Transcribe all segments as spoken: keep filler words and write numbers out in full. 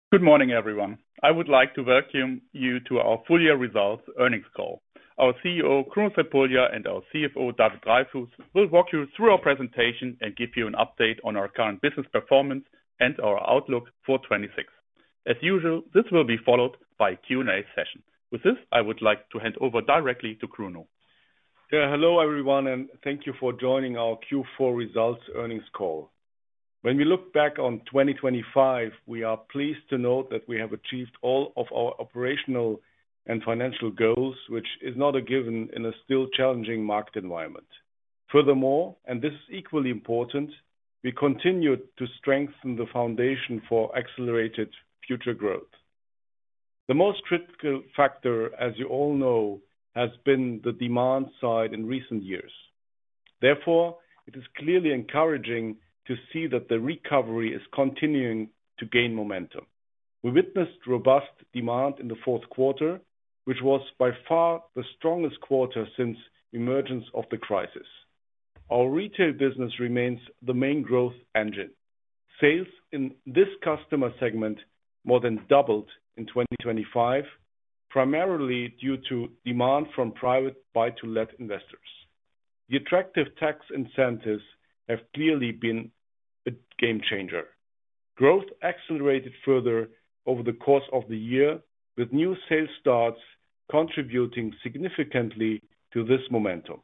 Good morning, everyone. I would like to welcome you to our full year results earnings call. Our C E O, Kruno Crepulja, and our C F O, David Dreyfus, will walk you through our presentation and give you an update on our current business performance and our outlook for twenty-six. As usual, this will be followed by a Q and A session. With this, I would like to hand over directly to Kruno. Yeah, hello everyone, and thank you for joining our Q four results earnings call. When we look back on twenty twenty-five, we are pleased to note that we have achieved all of our operational and financial goals, which is not a given in a still challenging market environment. Furthermore, and this is equally important, we continue to strengthen the foundation for accelerated future growth. The most critical factor, as you all know, has been the demand side in recent years. Therefore, it is clearly encouraging to see that the recovery is continuing to gain momentum. We witnessed robust demand in the fourth quarter, which was by far the strongest quarter since emergence of the crisis. Our retail business remains the main growth engine. Sales in this customer segment more than doubled in twenty twenty-five, primarily due to demand from private buy-to-let investors. The attractive tax incentives have clearly been a game changer. Growth accelerated further over the course of the year, with new sales starts contributing significantly to this momentum.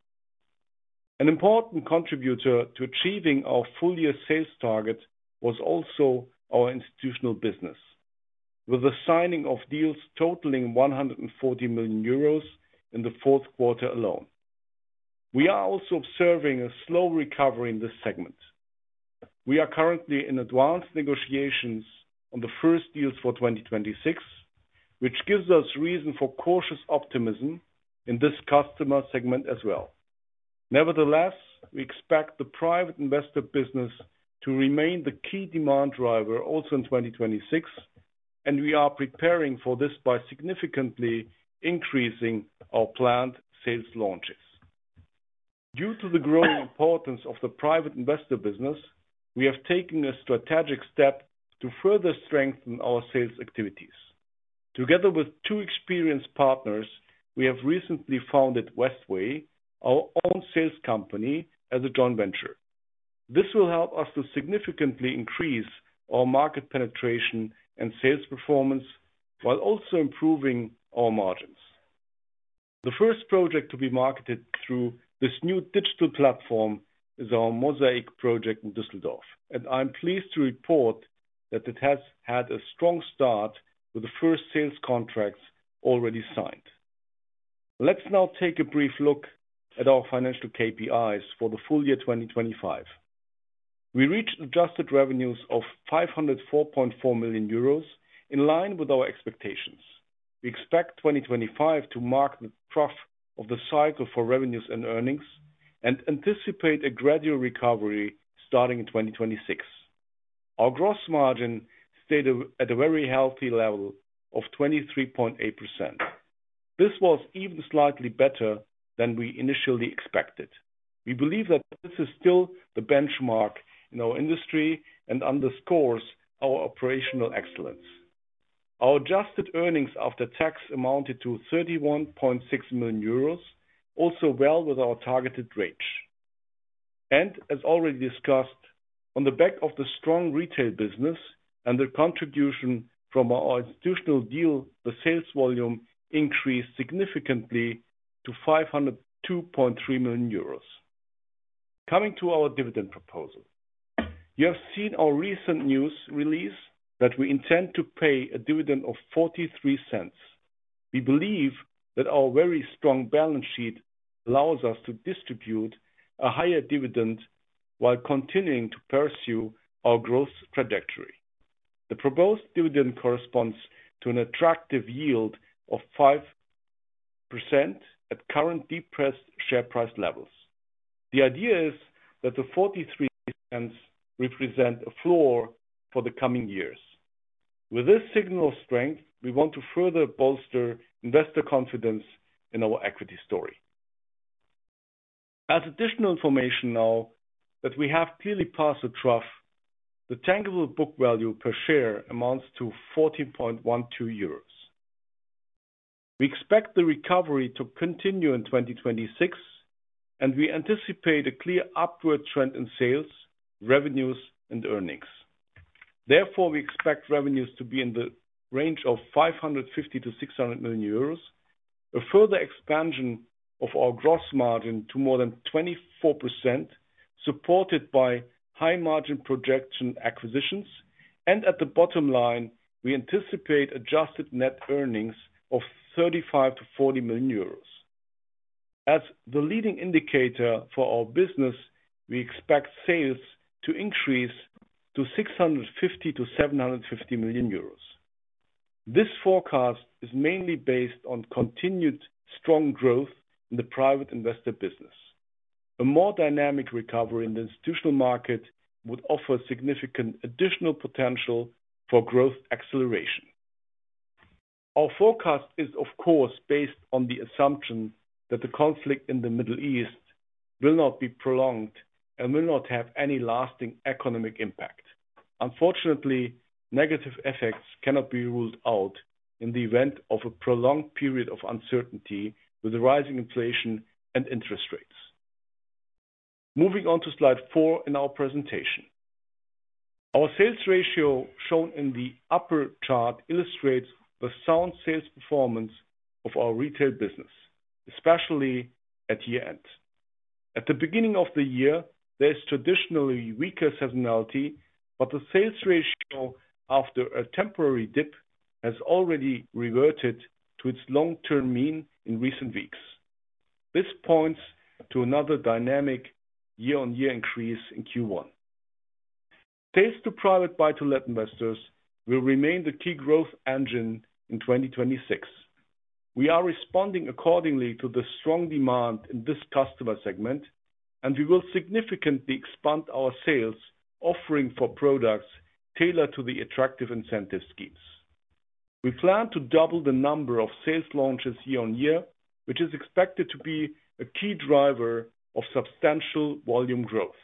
An important contributor to achieving our full year sales target was also our institutional business, with the signing of deals totaling one hundred forty million euros in the fourth quarter alone. We are also observing a slow recovery in this segment. We are currently in advanced negotiations on the first deals for twenty twenty-six, which gives us reason for cautious optimism in this customer segment as well. Nevertheless, we expect the private investor business to remain the key demand driver also in twenty twenty-six, and we are preparing for this by significantly increasing our planned sales launches. Due to the growing importance of the private investor business, we have taken a strategic step to further strengthen our sales activities. Together with two experienced partners, we have recently founded Westway, our own sales company, as a joint venture. This will help us to significantly increase our market penetration and sales performance while also improving our margins. The first project to be marketed through this new digital platform is our Mosaic project in Düsseldorf, and I'm pleased to report that it has had a strong start with the first sales contracts already signed. Let's now take a brief look at our financial K P Is for the full year twenty twenty-five. We reached adjusted revenues of five hundred four point four million euros, in line with our expectations. We expect twenty twenty-five to mark the trough of the cycle for revenues and earnings, and anticipate a gradual recovery starting in twenty twenty-six. Our gross margin stayed at a very healthy level of twenty-three point eight percent. This was even slightly better than we initially expected. We believe that this is still the benchmark in our industry and underscores our operational excellence. Our adjusted earnings after tax amounted to thirty-one point six million euros, also well with our targeted range. And as already discussed, on the back of the strong retail business and the contribution from our institutional deal, the sales volume increased significantly to five hundred two point three million euros. Coming to our dividend proposal. You have seen our recent news release that we intend to pay a dividend of forty-three cents. We believe that our very strong balance sheet allows us to distribute a higher dividend while continuing to pursue our growth trajectory. The proposed dividend corresponds to an attractive yield of five percent at current depressed share price levels. The idea is that the forty-three cents represent a floor for the coming years. With this signal of strength, we want to further bolster investor confidence in our equity story. As additional information now that we have clearly passed the trough, the tangible book value per share amounts to fourteen point one two euros. We expect the recovery to continue in twenty twenty-six, and we anticipate a clear upward trend in sales, revenues, and earnings. Therefore, we expect revenues to be in the range of five hundred fifty to six hundred million euros, a further expansion of our gross margin to more than twenty-four percent, supported by high margin projection acquisitions, and at the bottom line, we anticipate adjusted net earnings of thirty-five to forty million euros. As the leading indicator for our business, we expect sales to increase to six hundred fifty to seven hundred fifty million euros. This forecast is mainly based on continued strong growth in the private investor business. A more dynamic recovery in the institutional market would offer significant additional potential for growth acceleration. Our forecast is, of course, based on the assumption that the conflict in the Middle East will not be prolonged and will not have any lasting economic impact. Unfortunately, negative effects cannot be ruled out in the event of a prolonged period of uncertainty with rising inflation and interest rates. Moving on to slide four in our presentation. Our sales ratio shown in the upper chart illustrates the sound sales performance of our retail business, especially at year-end. At the beginning of the year, there is traditionally weaker seasonality, but the sales ratio after a temporary dip has already reverted to its long-term mean in recent weeks. This points to another dynamic year-on-year increase in Q one. Sales to private buy-to-let investors will remain the key growth engine in twenty twenty-six. We are responding accordingly to the strong demand in this customer segment, and we will significantly expand our sales offering for products tailored to the attractive incentive schemes. We plan to double the number of sales launches year-on-year, which is expected to be a key driver of substantial volume growth.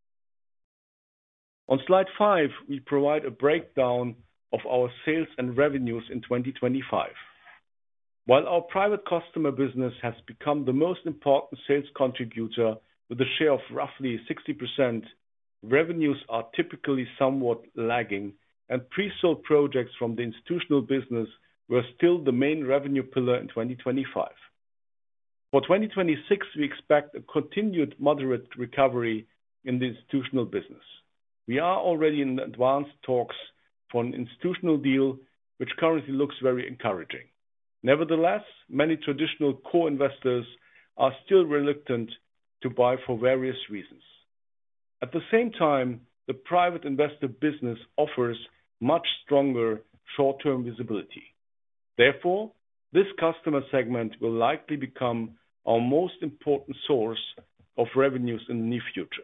On slide five, we provide a breakdown of our sales and revenues in twenty twenty-five. While our private customer business has become the most important sales contributor with a share of roughly sixty percent, revenues are typically somewhat lagging, and pre-sold projects from the institutional business were still the main revenue pillar in twenty twenty-five. For twenty twenty-six, we expect a continued moderate recovery in the institutional business. We are already in advanced talks for an institutional deal, which currently looks very encouraging. Nevertheless, many traditional core investors are still reluctant to buy for various reasons. At the same time, the private investor business offers much stronger short-term visibility. Therefore, this customer segment will likely become our most important source of revenues in the near future.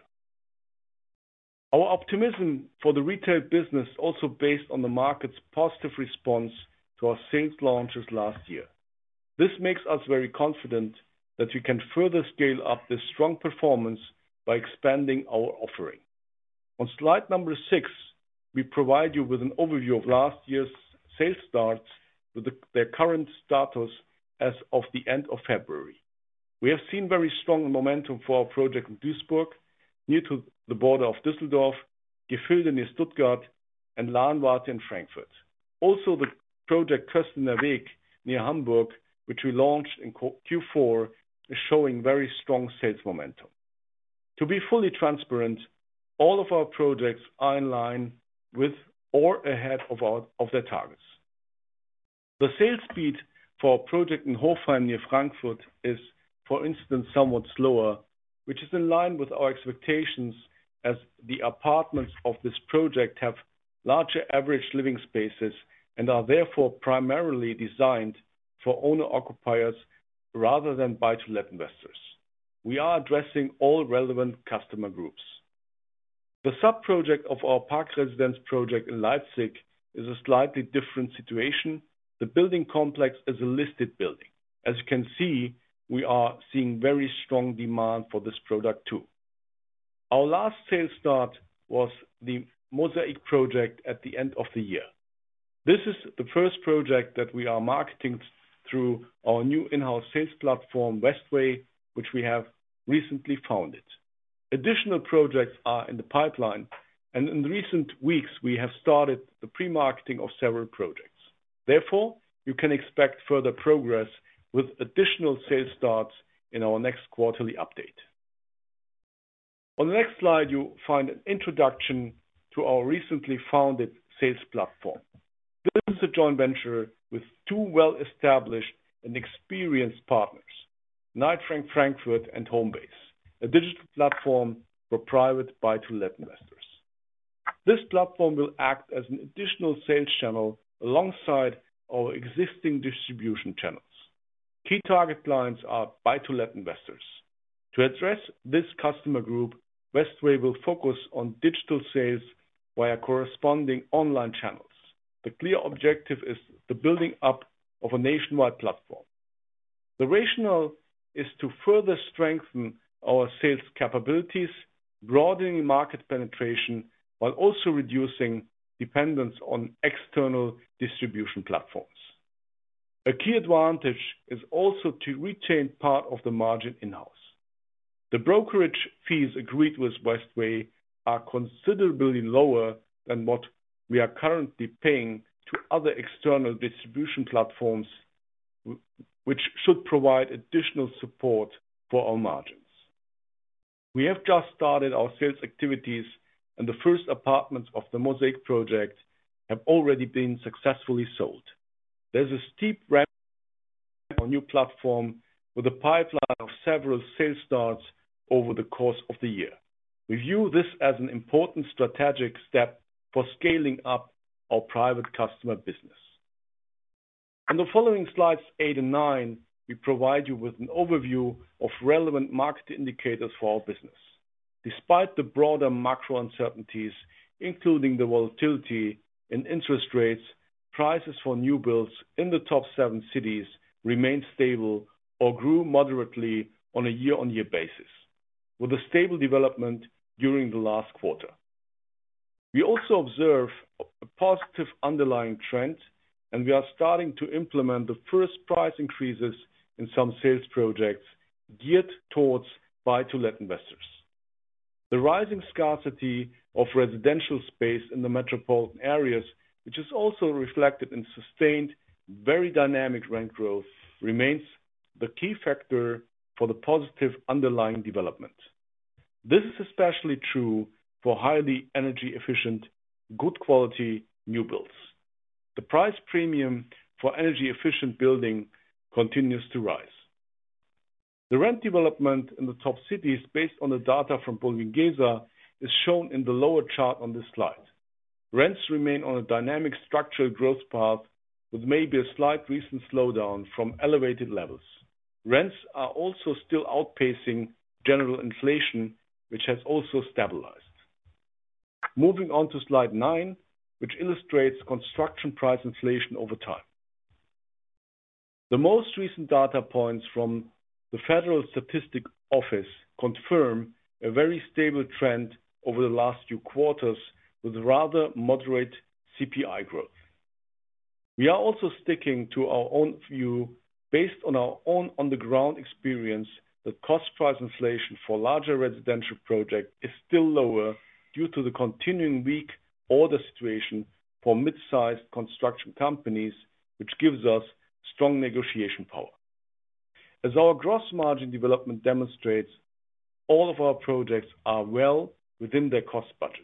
Our optimism for the retail business is also based on the market's positive response to our sales launches last year. This makes us very confident that we can further scale up this strong performance by expanding our offering. On slide number six, we provide you with an overview of last year's sales starts with the, their current status as of the end of February. We have seen very strong momentum for our project in Duisburg, near to the border of Düsseldorf, Gefilde near Stuttgart, and Lahnwarte in Frankfurt. Also, the project Köstener Weg near Hamburg, which we launched in Q four, is showing very strong sales momentum. To be fully transparent, all of our projects are in line with or ahead of, our, of their targets. The sales speed for our project in Hofheim near Frankfurt is, for instance, somewhat slower, which is in line with our expectations, as the apartments of this project have larger average living spaces and are therefore primarily designed for owner-occupiers rather than buy-to-let investors. We are addressing all relevant customer groups. The sub-project of our Parkresidenz project in Leipzig is a slightly different situation. The building complex is a listed building. As you can see, we are seeing very strong demand for this product too. Our last sales start was the Mosaic project at the end of the year. This is the first project that we are marketing through our new in-house sales platform, Westway, which we have recently founded. Additional projects are in the pipeline, and in recent weeks, we have started the pre-marketing of several projects. Therefore, you can expect further progress with additional sales starts in our next quarterly update. On the next slide, you find an introduction to our recently founded sales platform. This is a joint venture with two well-established and experienced partners, Knight Frank Frankfurt and Homebase, a digital platform for private buy-to-let investors. This platform will act as an additional sales channel alongside our existing distribution channels. Key target clients are buy-to-let investors. To address this customer group, Westway will focus on digital sales via corresponding online channels. The clear objective is the building up of a nationwide platform. The rationale is to further strengthen our sales capabilities, broadening market penetration, while also reducing dependence on external distribution platforms. A key advantage is also to retain part of the margin in-house. The brokerage fees agreed with Westway are considerably lower than what we are currently paying to other external distribution platforms, which should provide additional support for our margins. We have just started our sales activities, and the first apartments of the Mosaic project have already been successfully sold. There's a steep ramp on our new platform with a pipeline of several sales starts over the course of the year. We view this as an important strategic step for scaling up our private customer business. On the following slides eight and nine, we provide you with an overview of relevant market indicators for our business. Despite the broader macro uncertainties, including the volatility in interest rates, prices for new builds in the top seven cities remained stable or grew moderately on a year-on-year basis, with a stable development during the last quarter. We also observe a positive underlying trend, and we are starting to implement the first price increases in some sales projects geared towards buy-to-let investors. The rising scarcity of residential space in the metropolitan areas, which is also reflected in sustained, very dynamic rent growth, remains the key factor for the positive underlying development. This is especially true for highly energy efficient, good quality new builds. The price premium for energy efficient building continues to rise. The rent development in the top cities based on the data from Bulwiengesa is shown in the lower chart on this slide. Rents remain on a dynamic structural growth path with maybe a slight recent slowdown from elevated levels. Rents are also still outpacing general inflation, which has also stabilized. Moving on to slide nine, which illustrates construction price inflation over time. The most recent data points from the Federal Statistics Office confirm a very stable trend over the last few quarters with rather moderate C P I growth. We are also sticking to our own view based on our own on-the-ground experience that cost price inflation for larger residential projects is still lower due to the continuing weak order situation for mid-sized construction companies, which gives us strong negotiation power. As our gross margin development demonstrates, all of our projects are well within their cost budgets.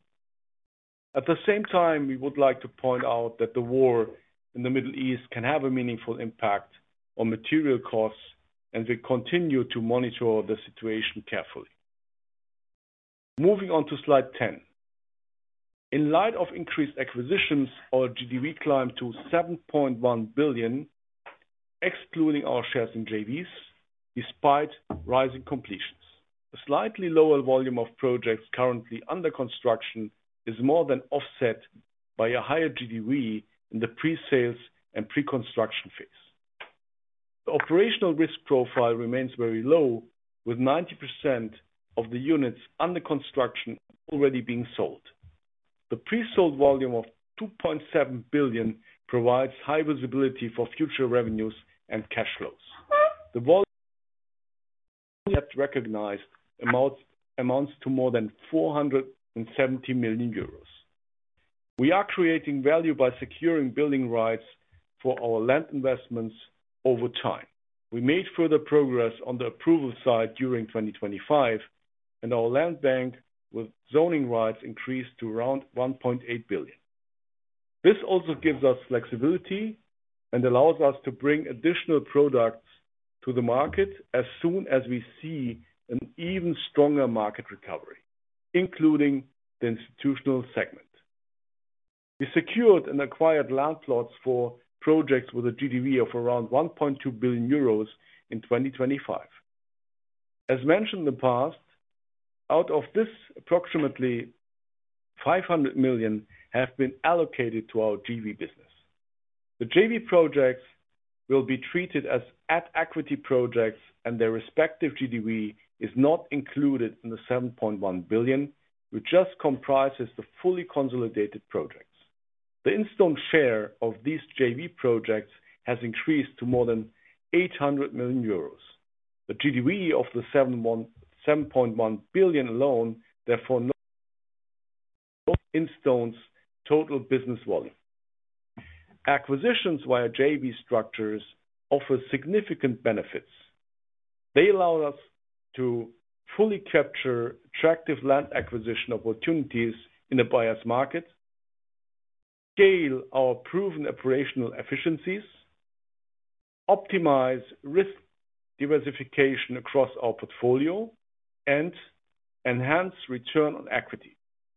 At the same time, we would like to point out that the war in the Middle East can have a meaningful impact on material costs, and we continue to monitor the situation carefully. Moving on to slide ten. In light of increased acquisitions, our G D V climbed to seven point one billion, excluding our shares in J Vs, despite rising completions. A slightly lower volume of projects currently under construction is more than offset by a higher G D V in the pre-sales and pre-construction phase. The operational risk profile remains very low, with ninety percent of the units under construction already being sold. The pre-sold volume of two point seven billion provides high visibility for future revenues and cash flows. The volume yet recognized amounts, amounts to more than four hundred seventy million euros. We are creating value by securing building rights for our land investments over time. We made further progress on the approval side during twenty twenty-five, and our land bank with zoning rights increased to around one point eight billion. This also gives us flexibility and allows us to bring additional products to the market as soon as we see an even stronger market recovery, including the institutional segment. We secured and acquired land plots for projects with a G D V of around one point two billion euros in twenty twenty-five. As mentioned in the past, out of this, approximately five hundred million have been allocated to our J V business. The J V projects will be treated as at-equity projects, and their respective G D V is not included in the seven point one billion, which just comprises the fully consolidated projects. The Instone share of these J V projects has increased to more than eight hundred million euros. The G D V of the seven point one billion alone, therefore, not Instone's total business volume. Acquisitions via J V structures offer significant benefits. They allow us to fully capture attractive land acquisition opportunities in a buyer's market, scale our proven operational efficiencies, optimize risk diversification across our portfolio, and enhance return on equity.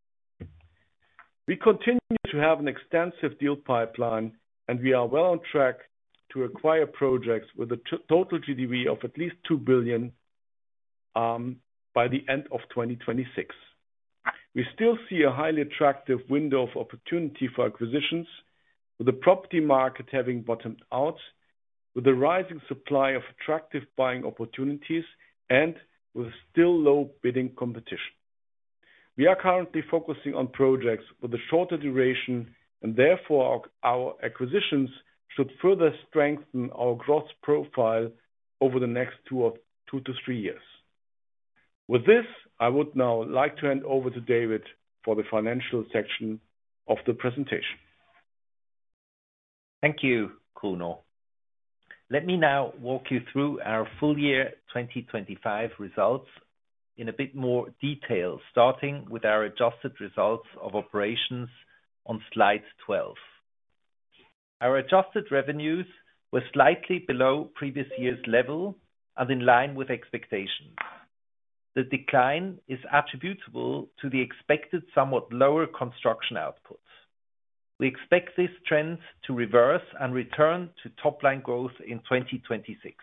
We continue to have an extensive deal pipeline, and we are well on track to acquire projects with a t- total G D V of at least two billion um, by the end of twenty twenty-six. We still see a highly attractive window of opportunity for acquisitions, with the property market having bottomed out, with a rising supply of attractive buying opportunities, and with still low bidding competition. We are currently focusing on projects with a shorter duration, and therefore our, our acquisitions should further strengthen our growth profile over the next two or two to three years. With this, I would now like to hand over to David for the financial section of the presentation. Thank you, Kruno. Let me now walk you through our full year twenty twenty-five results in a bit more detail, starting with our adjusted results of operations on slide twelve. Our adjusted revenues were slightly below previous year's level and in line with expectations. The decline is attributable to the expected somewhat lower construction output. We expect this trend to reverse and return to top-line growth in twenty twenty-six.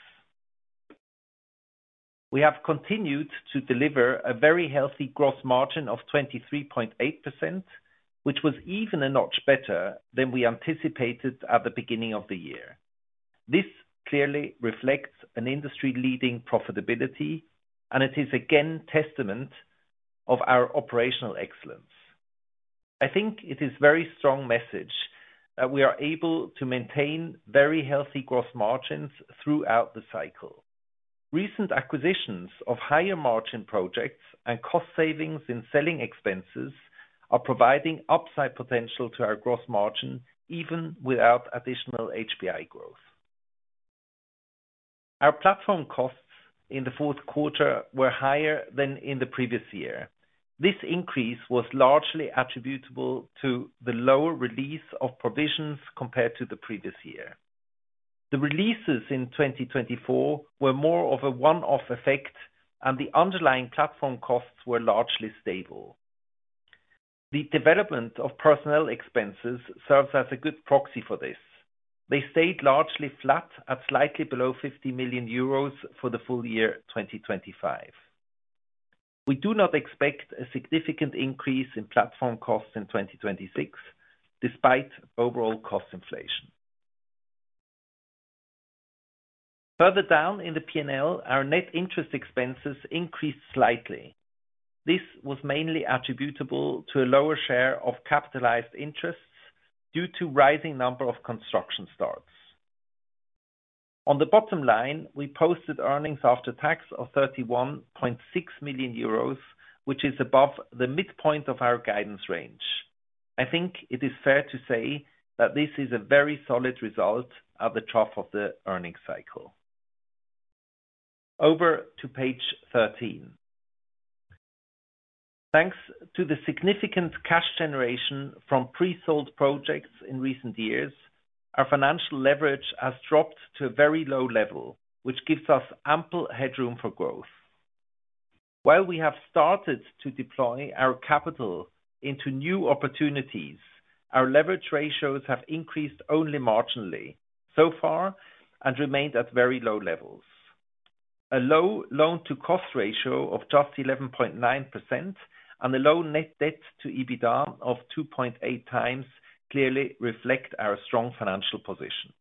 We have continued to deliver a very healthy gross margin of twenty-three point eight percent, which was even a notch better than we anticipated at the beginning of the year. This clearly reflects an industry-leading profitability, and it is again testament of our operational excellence. I think it is a very strong message that we are able to maintain very healthy gross margins throughout the cycle. Recent acquisitions of higher margin projects and cost savings in selling expenses are providing upside potential to our gross margin, even without additional H P I growth. Our platform costs in the fourth quarter were higher than in the previous year. This increase was largely attributable to the lower release of provisions compared to the previous year. The releases in twenty twenty-four were more of a one-off effect, and the underlying platform costs were largely stable. The development of personnel expenses serves as a good proxy for this. They stayed largely flat at slightly below fifty million euros for the full year twenty twenty-five. We do not expect a significant increase in platform costs in twenty twenty-six, despite overall cost inflation. Further down in the P and L, our net interest expenses increased slightly. This was mainly attributable to a lower share of capitalized interests due to rising number of construction starts. On the bottom line, we posted earnings after tax of thirty-one point six million euros, which is above the midpoint of our guidance range. I think it is fair to say that this is a very solid result at the trough of the earnings cycle. Over to page thirteen. Thanks to the significant cash generation from pre-sold projects in recent years, our financial leverage has dropped to a very low level, which gives us ample headroom for growth. While we have started to deploy our capital into new opportunities, our leverage ratios have increased only marginally so far and remained at very low levels. A low loan-to-cost ratio of just eleven point nine percent and a low net debt to EBITDA of two point eight times clearly reflect our strong financial position.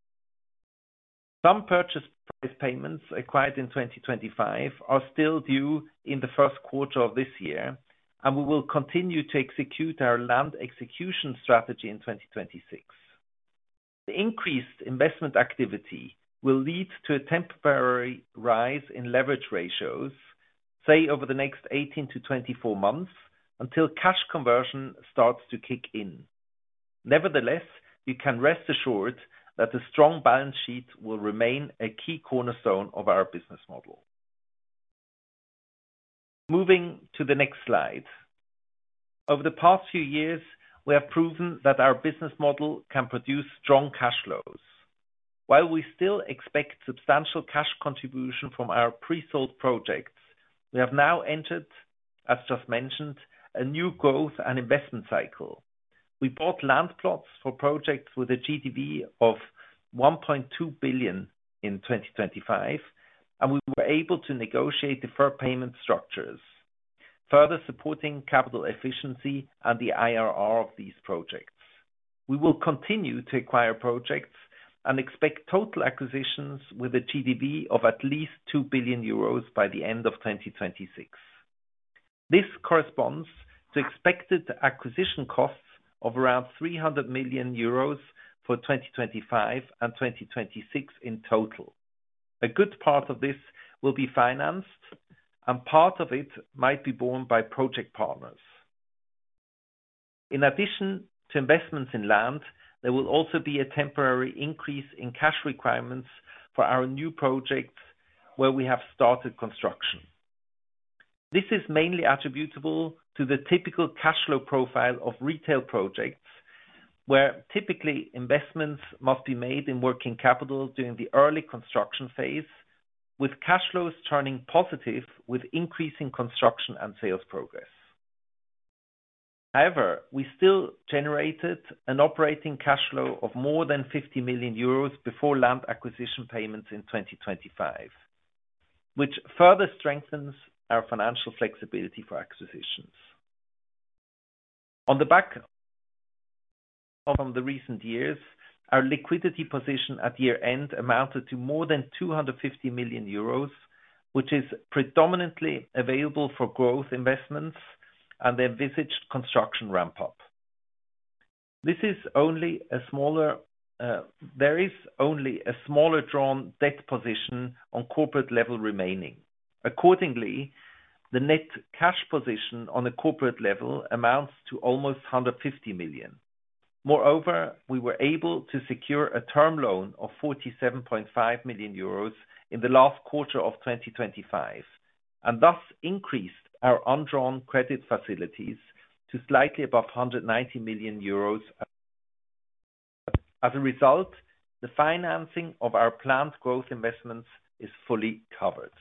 Some purchase price payments acquired in twenty twenty-five are still due in the first quarter of this year, and we will continue to execute our land execution strategy in twenty twenty-six. The increased investment activity will lead to a temporary rise in leverage ratios, say over the next eighteen to twenty-four months, until cash conversion starts to kick in. Nevertheless, you can rest assured that a strong balance sheet will remain a key cornerstone of our business model. Moving to the next slide. Over the past few years, we have proven that our business model can produce strong cash flows. While we still expect substantial cash contribution from our pre-sold projects, we have now entered, as just mentioned, a new growth and investment cycle. We bought land plots for projects with a G D V of one point two billion in twenty twenty-five, and we were able to negotiate deferred payment structures, further supporting capital efficiency and the I R R of these projects. We will continue to acquire projects and expect total acquisitions with a G D V of at least two billion euros by the end of twenty twenty-six. This corresponds to expected acquisition costs of around three hundred million euros for twenty twenty-five and twenty twenty-six in total. A good part of this will be financed, and part of it might be borne by project partners. In addition to investments in land, there will also be a temporary increase in cash requirements for our new projects where we have started construction. This is mainly attributable to the typical cash flow profile of retail projects, where typically investments must be made in working capital during the early construction phase, with cash flows turning positive with increasing construction and sales progress. However, we still generated an operating cash flow of more than fifty million euros before land acquisition payments in twenty twenty-five, which further strengthens our financial flexibility for acquisitions. On the back of the recent years, our liquidity position at year-end amounted to more than two hundred fifty million euros, which is predominantly available for growth investments and the envisaged construction ramp-up. This is only a smaller, uh, there is only a smaller drawn debt position on corporate level remaining. Accordingly, the net cash position on a corporate level amounts to almost one hundred fifty million. Moreover, we were able to secure a term loan of forty-seven point five million euros in the last quarter of twenty twenty-five, and thus increased our undrawn credit facilities to slightly above one hundred ninety million euros. As a result, the financing of our planned growth investments is fully covered.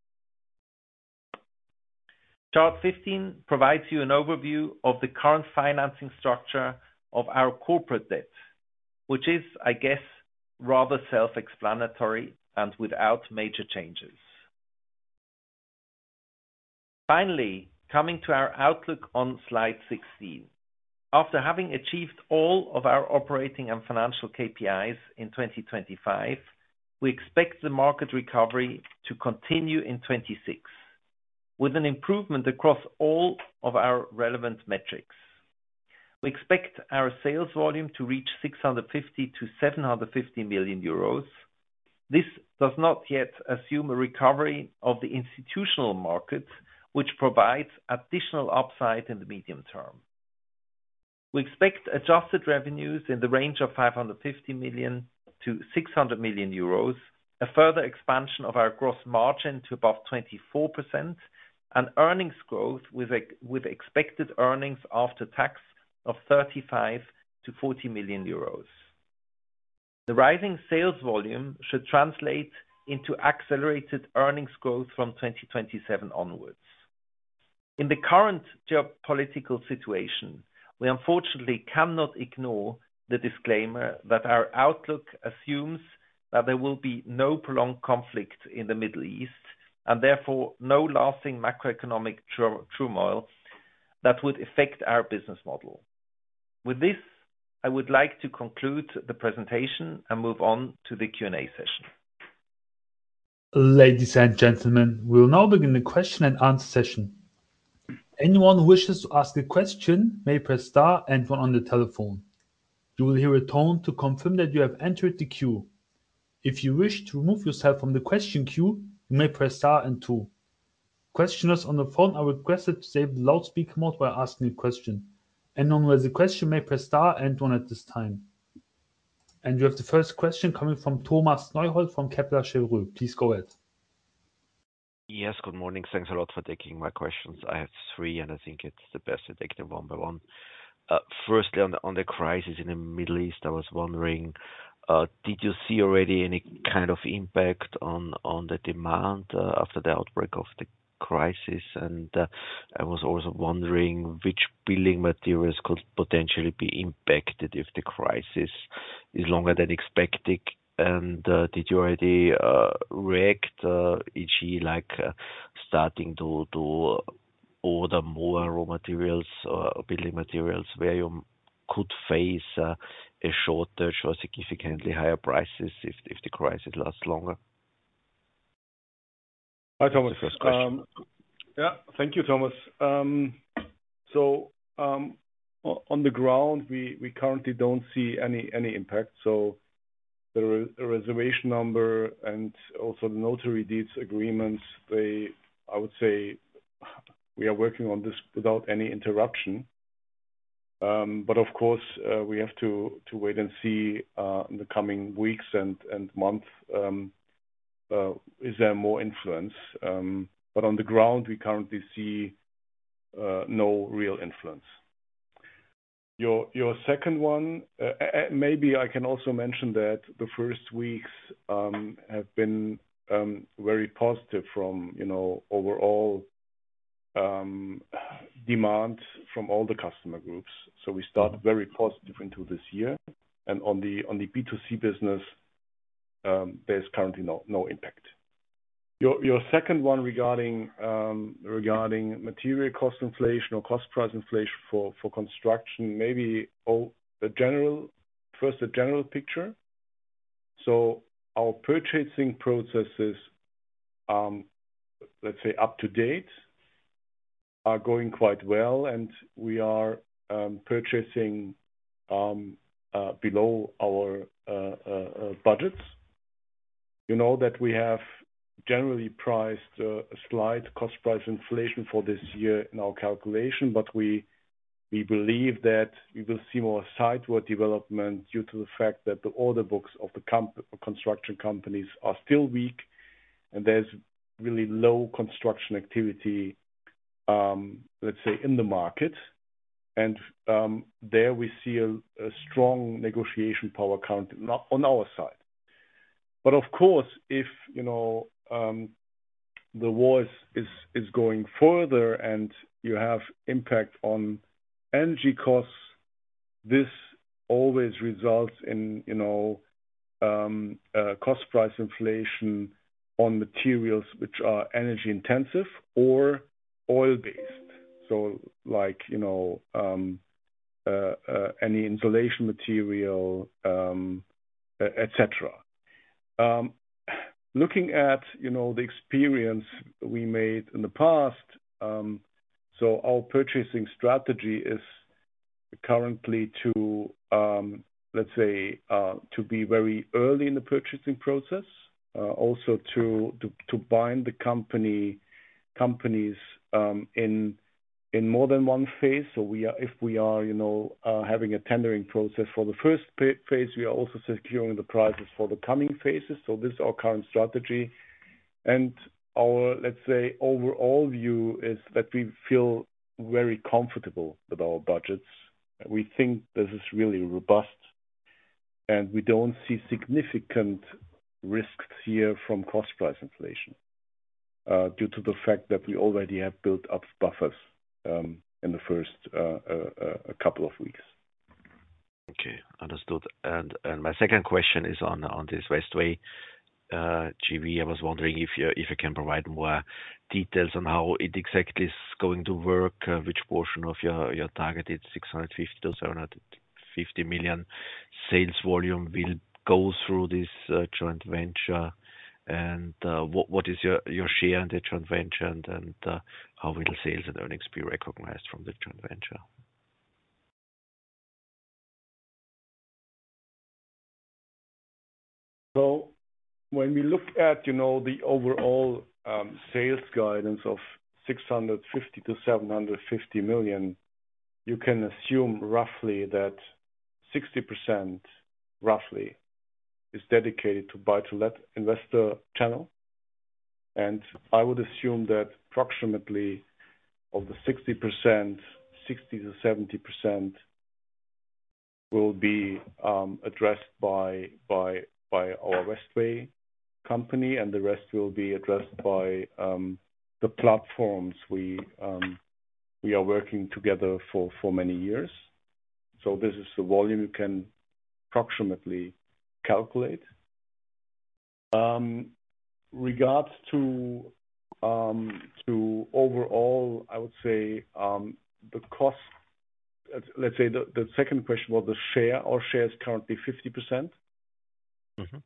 Chart fifteen provides you an overview of the current financing structure of our corporate debt, which is, I guess, rather self-explanatory and without major changes. Finally, coming to our outlook on slide sixteen. After having achieved all of our operating and financial K P Is in twenty twenty-five, we expect the market recovery to continue in twenty-six. with an improvement across all of our relevant metrics. We expect our sales volume to reach six hundred fifty to seven hundred fifty million euros. This does not yet assume a recovery of the institutional market, which provides additional upside in the medium term. We expect adjusted revenues in the range of five hundred fifty million to six hundred million euros, a further expansion of our gross margin to above twenty-four percent, and earnings growth with expected earnings after tax of thirty-five to forty million euros. The rising sales volume should translate into accelerated earnings growth from twenty twenty-seven onwards. In the current geopolitical situation, we unfortunately cannot ignore the disclaimer that our outlook assumes that there will be no prolonged conflict in the Middle East, and therefore no lasting macroeconomic turmoil that would affect our business model. With this, I would like to conclude the presentation and move on to the Q and A session. Ladies and gentlemen, we will now begin the question and answer session. Anyone who wishes to ask a question may press star and one on the telephone. You will hear a tone to confirm that you have entered the queue. If you wish to remove yourself from the question queue, you may press star and two. Questioners on the phone are requested to disable the loudspeaker mode while asking a question. Anyone who has a question may press star and one at this time. And you have the first question coming from Thomas Neuhold from Kepler Cheuvreux. Please go ahead. Yes, good morning. Thanks a lot for taking my questions. I have three, and I think it's the best to take them one by one. Uh, firstly, on the, on the crisis in the Middle East, I was wondering, uh, did you see already any kind of impact on, on the demand uh, after the outbreak of the crisis? And uh, I was also wondering which building materials could potentially be impacted if the crisis is longer than expected. And uh, did you already uh, react, uh, for example, like uh, starting to, to order more raw materials or building materials where you could face uh, a shortage or significantly higher prices if, if the crisis lasts longer? Hi, Thomas. That's the first question. Um, yeah, thank you, Thomas. Um, so um, on the ground, we, we currently don't see any any impact. So the re- reservation number and also the notary deeds agreements, they, I would say, we are working on this without any interruption. Um, but of course, uh, we have to, to wait and see uh, in the coming weeks and, and months, um, uh, is there more influence? Um, but on the ground, we currently see uh, no real influence. Your your second one, uh, maybe I can also mention that the first weeks um, have been um, very positive from, you know, overall um, demand from all the customer groups. So we started very positive into this year, and on the on the B two C business, um, there's currently no no impact. Your your second one regarding um, regarding material cost inflation or cost price inflation for, for construction, maybe oh, a general first a general picture. So our purchasing processes, um, let's say up to date, are going quite well, and we are um, purchasing um, uh, below our uh, uh, uh, budgets. You know that we have generally priced uh, a slight cost price inflation for this year in our calculation, but we we believe that we will see more sideward development due to the fact that the order books of the comp- construction companies are still weak, and there's really low construction activity, um, let's say, in the market. And um, there we see a, a strong negotiation power currently on our side. But of course, if you know um, the war is, is is going further and you have impact on energy costs, this always results in you know um, uh, cost price inflation on materials which are energy intensive or oil based. So like you know um, uh, uh, any insulation material, um, uh, et cetera. Um, looking at, you know, the experience we made in the past, um, so our purchasing strategy is currently to, um, let's say, uh, to be very early in the purchasing process, uh, also to, to to bind the company companies um, in in more than one phase. So we are, if we are, you know, uh, having a tendering process for the first phase, we are also securing the prices for the coming phases. So this is our current strategy. And our, let's say, overall view is that we feel very comfortable with our budgets. We think this is really robust, and we don't see significant risks here from cost price inflation, uh, due to the fact that we already have built up buffers Um, in the first uh, uh, uh, a couple of weeks. Okay, understood. And and my second question is on on this Westway uh, G V. I was wondering if you if you can provide more details on how it exactly is going to work, uh, which portion of your your targeted six hundred fifty to seven hundred fifty million sales volume will go through this uh, joint venture, and uh, what what is your your share in the joint venture, and and uh, how will sales and earnings be recognized from the joint venture? So when we look at, you know, the overall um, sales guidance of six hundred fifty to seven hundred fifty million, you can assume roughly that sixty percent roughly is dedicated to buy-to-let investor channel. And I would assume that approximately of the sixty percent, sixty to seventy percent will be um, addressed by by by our Westway company, and the rest will be addressed by um, the platforms we um, we are working together for for many years. So this is the volume you can approximately calculate. Um, regards to um, to overall, I would say um, the cost. Let's say the, the second question was the share. Our share is currently fifty percent. Mm-hmm.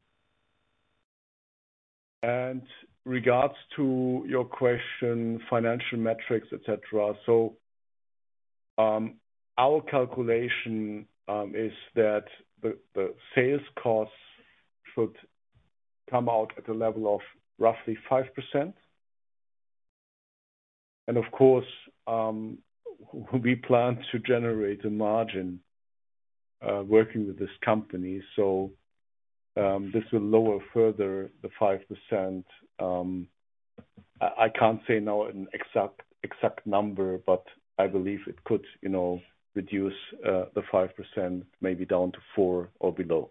And regards to your question, financial metrics, et cetera. So um, our calculation um, is that the, the sales costs should come out at a level of roughly five percent. And of course, um, we plan to generate a margin uh, working with this company. So um, this will lower further the five percent. Um, I, I can't say now an exact exact number, but I believe it could, you know, reduce uh, the five percent maybe down to four or below.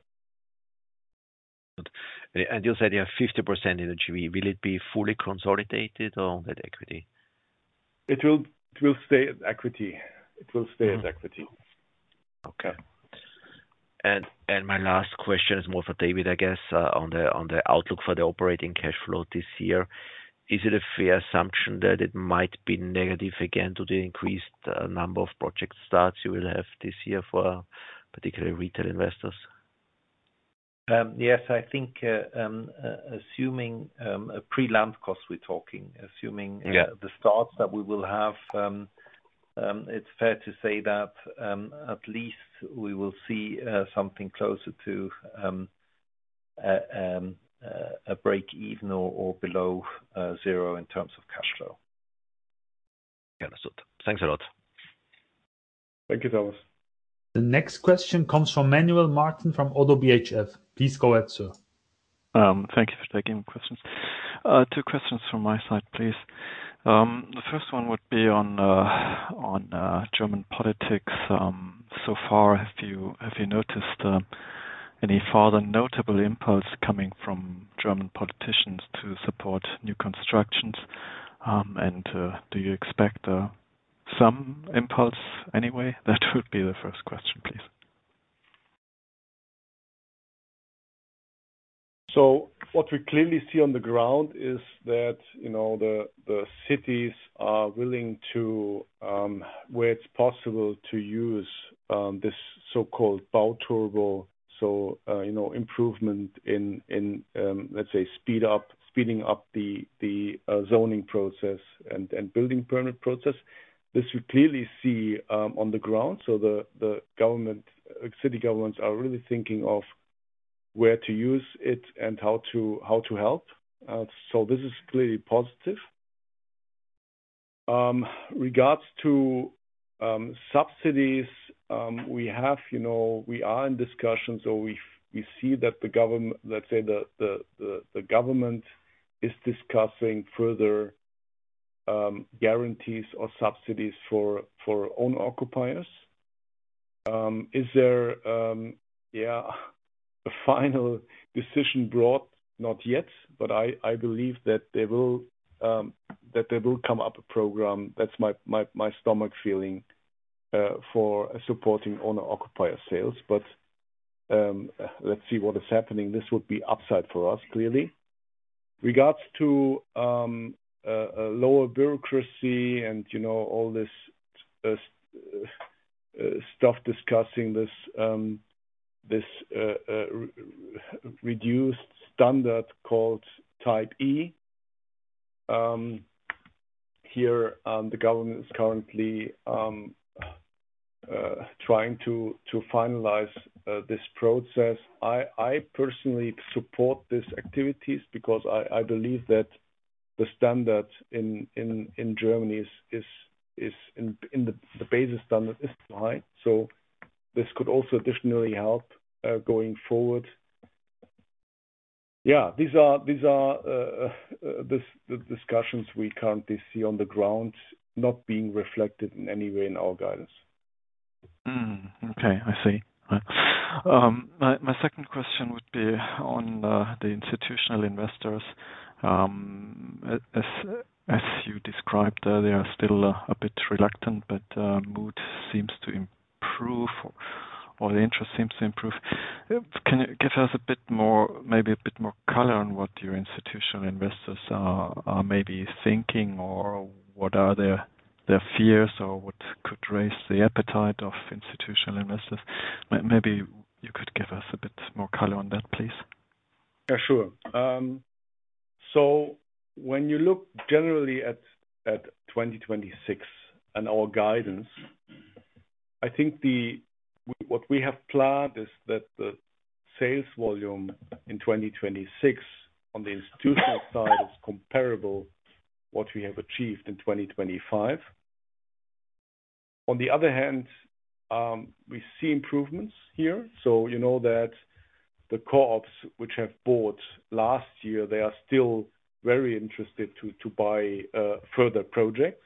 And you said you have fifty percent in the G V. Will it be fully consolidated or on that equity? It will it will stay at equity. It will stay Mm-hmm. at equity. Okay. And and my last question is more for David, I guess, uh, on the on the outlook for the operating cash flow this year. Is it a fair assumption that it might be negative again to the increased uh, number of project starts you will have this year for particularly retail investors? Um, Yes, I think, uh, um, uh, assuming um, a pre-land cost we're talking, assuming uh, Yeah. the starts that we will have, um, um, it's fair to say that um, at least we will see uh, something closer to um, a um, uh, a break even or or below uh, zero in terms of cash flow. Yeah, understood. Thanks a lot. Thank you, Thomas. The next question comes from Manuel Martin from ODDO B H F. Please go ahead, sir. Um, Thank you for taking questions. Uh, Two questions from my side, please. Um, The first one would be on uh, on uh, German politics. Um, So far, have you have you noticed uh, any further notable impulse coming from German politicians to support new constructions? Um, And uh, do you expect uh, some impulse anyway? That would be the first question, please. So what we clearly see on the ground is that, you know, the the cities are willing to, um, where it's possible, to use um, this so-called Bauturbo also, uh, you know, improvement in, in um, let's say, speed up, speeding up the the uh, zoning process and, and building permit process. This we clearly see um, on the ground. So the the government, uh, city governments are really thinking of where to use it and how to how to help. Uh, so this is clearly positive. Um, regards to um, subsidies, um, we have, you know, we are in discussions, or we we see that the government, let's say the the the, the government is discussing further um, guarantees or subsidies for for owner occupiers. Um, is there, um, yeah, a final decision brought? Not yet, but I, I believe that they will um, that there will come up a program. That's my my, my stomach feeling uh, for supporting owner occupier sales. But um, let's see what is happening. This would be upside for us clearly. Regards to um, uh, uh, lower bureaucracy and you know all this uh, uh, stuff discussing this. Um, this uh, uh, re- reduced standard called Type E. Um, here, um, the government is currently um, uh, trying to, to finalize uh, this process. I, I personally support these activities because I, I believe that the standard in, in, in Germany is, is, is in, in the, the basis standard is too high. So this could also additionally help uh, going forward. Yeah, these are these are uh, uh, this, the discussions we currently see on the ground, not being reflected in any way in our guidance. Mm, okay, I see. Um, my, my second question would be on uh, the institutional investors. Um, as as you described, uh, they are still uh, a bit reluctant, but uh, mood seems to improve, or, or the interest seems to improve. Can you give us a bit more, maybe a bit more color on what your institutional investors are, are maybe thinking, or what are their their fears, or what could raise the appetite of institutional investors? Maybe you could give us a bit more color on that, please. Yeah, sure. Um, so when you look generally at at twenty twenty-six and our guidance, I think the what we have planned is that the sales volume in twenty twenty-six on the institutional side is comparable what we have achieved in twenty twenty-five. On the other hand, um, we see improvements here. So you know that the co-ops which have bought last year, they are still very interested to, to buy uh, further projects.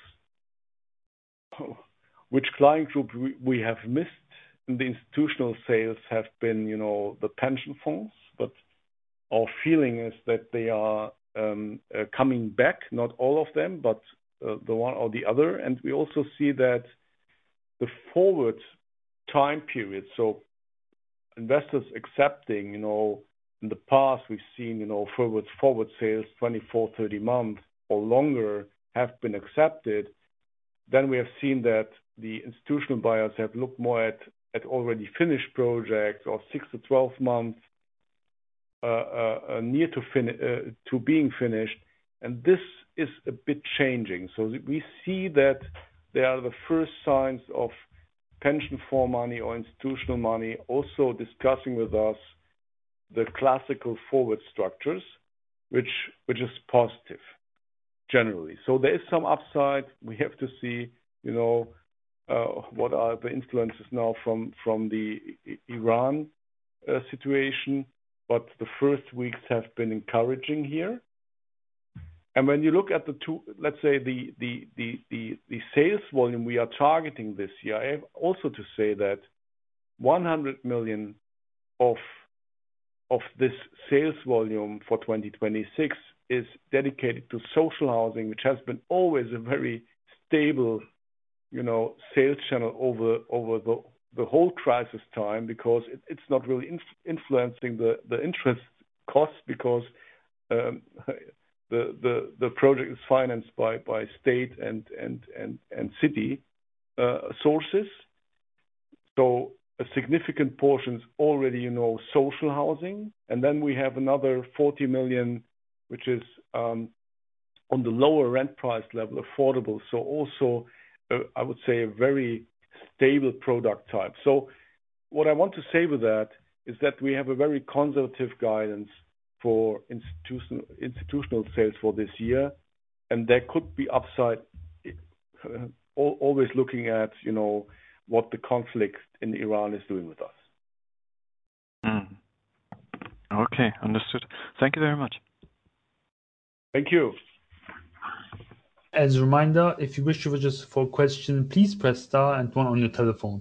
Which client group we, we have missed in the institutional sales have been, you know, the pension funds. But our feeling is that they are um, uh, coming back, not all of them, but uh, the one or the other. And we also see that the forward time period, so investors accepting, you know, in the past we've seen, you know, forward forward sales twenty-four, thirty months or longer have been accepted. Then we have seen that the institutional buyers have looked more at, at already finished projects or six to twelve months uh, uh, near to fin- uh, to being finished. And this is a bit changing. So we see that there are the first signs of pension fund money or institutional money also discussing with us the classical forward structures, which which is positive generally. So there is some upside. We have to see, you know, uh, what are the influences now from from the Iran uh, situation. But the first weeks have been encouraging here. And when you look at the two, let's say the the the the, the sales volume we are targeting this year, I have also to say that one hundred million of of this sales volume for twenty twenty-six is dedicated to social housing, which has been always a very stable, you know, sales channel over over the the whole crisis time, because it, it's not really inf- influencing the the interest costs, because um, the the the project is financed by by state and and and and city uh, sources. So a significant portion is already, you know, social housing. And then we have another forty million, which is um, on the lower rent price level, affordable. So also, uh, I would say, a very stable product type. So what I want to say with that is that we have a very conservative guidance for institutional institutional sales for this year, and there could be upside, uh, always looking at, you know, what the conflict in Iran is doing with us. Mm. Okay, understood. Thank you very much. Thank you. As a reminder, if you wish to register for a question, please press star and one on your telephone.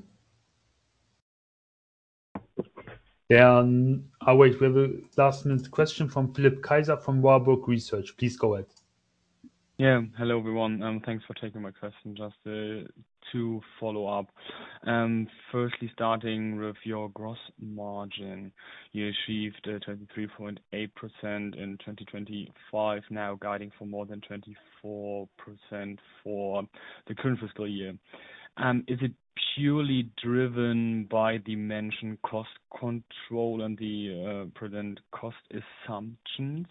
Then, oh wait, we have a last minute question from Philipp Kaiser from Warburg Research. Please go ahead. Yeah. Hello, everyone. Um, Thanks for taking my question. Just uh, to follow up. Um, Firstly, starting with your gross margin. You achieved uh, twenty-three point eight percent in twenty twenty-five, now guiding for more than twenty-four percent for the current fiscal year. Um, Is it purely driven by the mentioned cost control and the uh, prudent cost assumptions?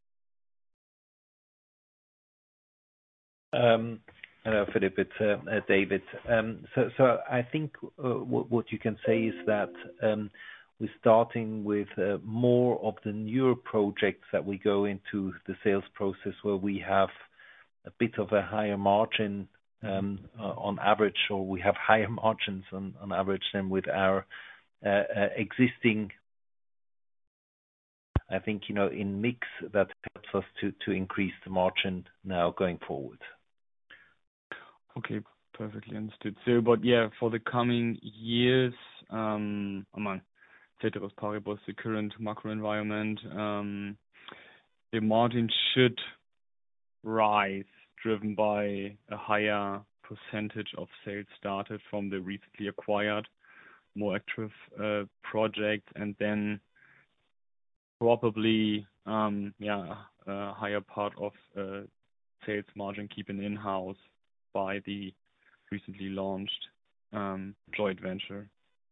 Um, Hello, Philip. It's uh, uh, David. Um, So so I think uh, what what you can say is that um, we're starting with uh, more of the newer projects that we go into the sales process, where we have a bit of a higher margin um, uh, on average, or we have higher margins on on average than with our uh, uh, existing. I think, you know, in mix, that helps us to to increase the margin now going forward. Okay, perfectly understood. So, but yeah, for the coming years, um, among ceteris paribus, the current macro environment, um, the margin should rise, driven by a higher percentage of sales started from the recently acquired, more active uh, projects, and then probably, um, yeah, a higher part of uh, sales margin keeping in-house by the recently launched um, joint venture.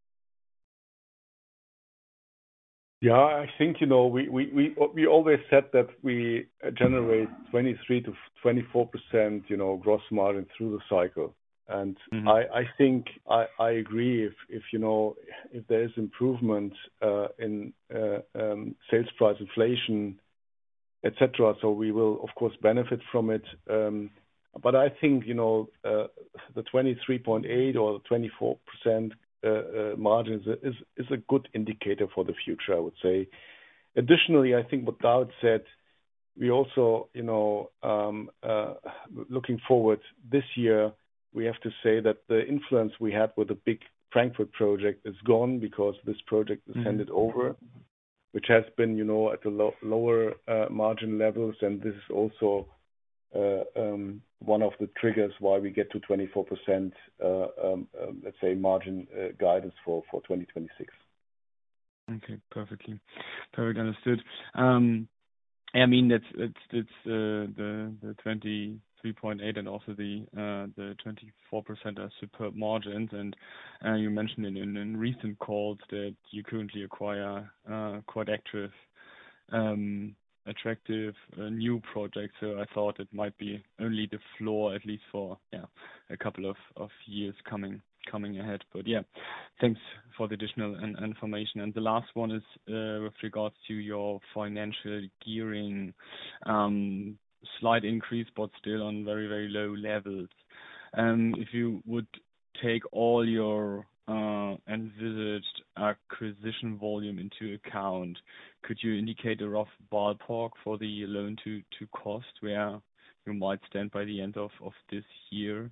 Yeah, I think, you know, we we we we always said that we generate twenty-three to twenty-four percent, you know, gross margin through the cycle. And Mhm. I I think I I agree, if if you know, if there is improvement uh, in uh, um, sales price inflation, et cetera, so we will of course benefit from it. Um, But I think, you know, uh, the twenty-three point eight or twenty-four percent uh, uh, margin is a, is is a good indicator for the future, I would say. Additionally, I think what David said, we also, you know, um, uh, looking forward this year, we have to say that the influence we had with the big Frankfurt project is gone, because this project is Mhm. handed over, which has been, you know, at the lo- lower uh, margin levels, and this is also uh, um, one of the triggers why we get to twenty-four percent, uh, um, um, let's say, margin uh, guidance for for twenty twenty-six. Okay, perfectly. Perfect, understood. Um, I mean, that's that's that's uh, the the twenty-three point eight and also the uh, the twenty-four percent are superb margins. And uh, you mentioned in in in recent calls that you currently acquire uh, quite active, um, attractive uh, new projects. So I thought it might be only the floor, at least for, yeah, a couple of of years coming coming ahead. But yeah, thanks for the additional in- information. And the last one is uh, with regards to your financial gearing. Um, Slight increase, but still on very, very low levels. Um, If you would take all your uh, envisaged acquisition volume into account, could you indicate a rough ballpark for the loan to to cost, where you might stand by the end of of this year?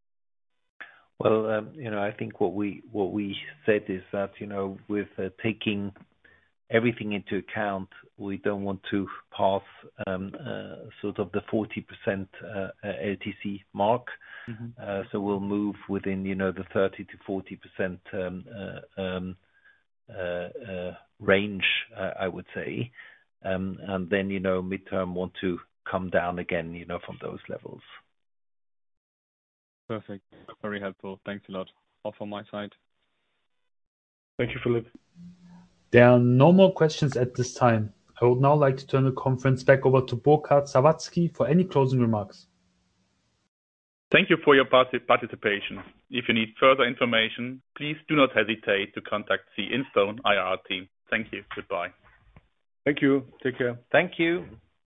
Well, um, you know, I think what we what we said is that, you know, with uh, taking everything into account, we don't want to pass um, uh, sort of the forty percent uh, uh, L T C mark. Mhm. Uh, So we'll move within, you know, the thirty to forty percent um, uh, um, uh, uh, range, uh, I would say. Um, And then, you know, midterm want to come down again, you know, from those levels. Perfect. Very helpful. Thanks a lot. All from my side. Thank you, Philip. There are no more questions at this time. I would now like to turn the conference back over to Burkhard Sawatzki for any closing remarks. Thank you for your participation. If you need further information, please do not hesitate to contact the Instone I R team. Thank you. Goodbye. Thank you. Take care. Thank you.